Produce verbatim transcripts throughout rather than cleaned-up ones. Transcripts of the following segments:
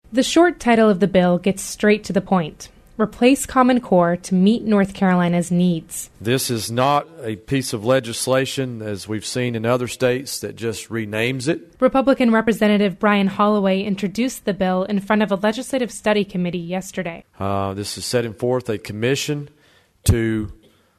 The short title of the bill gets straight to the point. Replace Common Core to meet North Carolina's needs. This is not a piece of legislation, as we've seen in other states, that just renames it. Republican Representative Brian Holloway introduced the bill in front of a legislative study committee yesterday. Uh, this is setting forth a commission to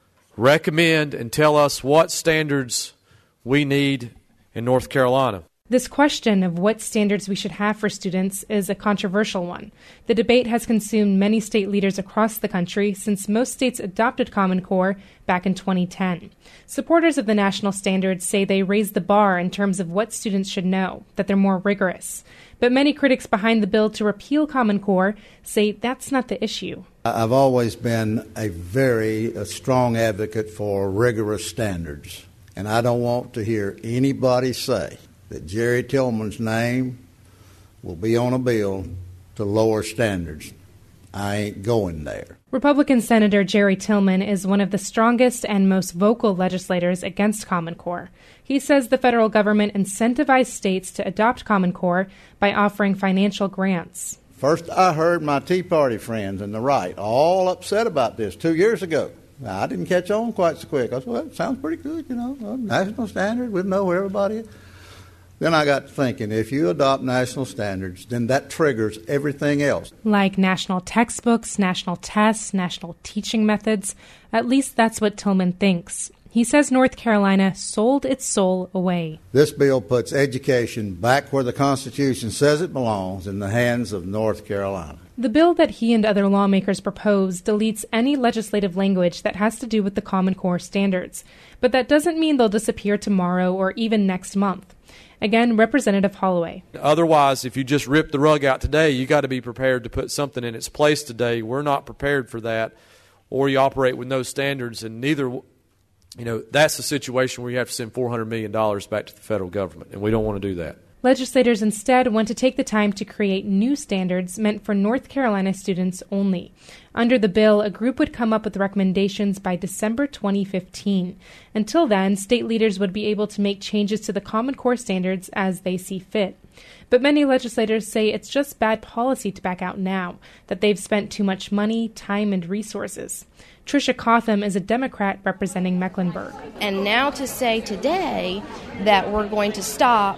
recommend and tell us what standards we need in North Carolina. This question of what standards we should have for students is a controversial one. The debate has consumed many state leaders across the country since most states adopted Common Core back in twenty ten. Supporters of the national standards say they raise the bar in terms of what students should know, that they're more rigorous. But many critics behind the bill to repeal Common Core say that's not the issue. I've always been a very a strong advocate for rigorous standards, and I don't want to hear anybody say that Jerry Tillman's name will be on a bill to lower standards. I ain't going there. Republican Senator Jerry Tillman is one of the strongest and most vocal legislators against Common Core. He says the federal government incentivized states to adopt Common Core by offering financial grants. First, I heard my Tea Party friends in the right all upset about this two years ago. Now, I didn't catch on quite so quick. I said, well, it sounds pretty good, you know, national standard, we know where everybody is. Then I got to thinking, if you adopt national standards, then that triggers everything else. Like national textbooks, national tests, national teaching methods. At least that's what Tillman thinks. He says North Carolina sold its soul away. This bill puts education back where the Constitution says it belongs, in the hands of North Carolina. The bill that he and other lawmakers propose deletes any legislative language that has to do with the Common Core standards. But that doesn't mean they'll disappear tomorrow or even next month. Again, Representative Holloway. Otherwise, if you just rip the rug out today, you got to be prepared to put something in its place today. We're not prepared for that, or you operate with no standards, and neither, you know, that's the situation where you have to send four hundred million dollars back to the federal government, and we don't want to do that. Legislators instead want to take the time to create new standards meant for North Carolina students only. Under the bill, a group would come up with recommendations by December twenty fifteen. Until then, state leaders would be able to make changes to the Common Core standards as they see fit. But many legislators say it's just bad policy to back out now, that they've spent too much money, time, and resources. Tricia Cotham is a Democrat representing Mecklenburg. And now to say today that we're going to stop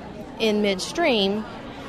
in midstream,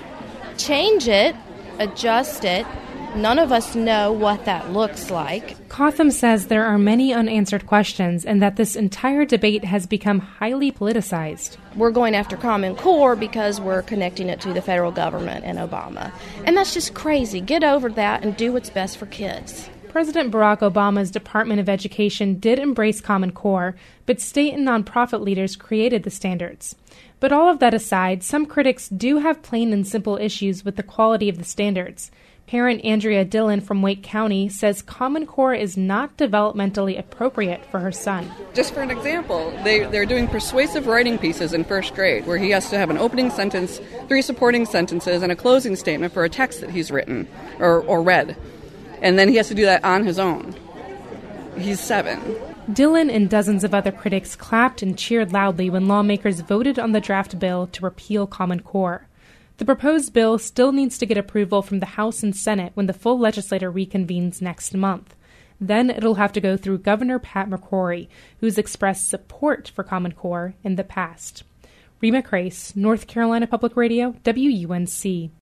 change it, adjust it. None of us know what that looks like. Cotham says there are many unanswered questions and that this entire debate has become highly politicized. We're going after Common Core because we're connecting it to the federal government and Obama. And that's just crazy. Get over that and do what's best for kids. President Barack Obama's Department of Education did embrace Common Core, but state and nonprofit leaders created the standards. But all of that aside, some critics do have plain and simple issues with the quality of the standards. Parent Andrea Dillon from Wake County says Common Core is not developmentally appropriate for her son. Just for an example, they, they're doing persuasive writing pieces in first grade where he has to have an opening sentence, three supporting sentences, and a closing statement for a text that he's written or, or read. And then he has to do that on his own. He's seven. Dillon and dozens of other critics clapped and cheered loudly when lawmakers voted on the draft bill to repeal Common Core. The proposed bill still needs to get approval from the House and Senate when the full legislature reconvenes next month. Then it'll have to go through Governor Pat McCrory, who's expressed support for Common Core in the past. Rima Crace, North Carolina Public Radio, W U N C.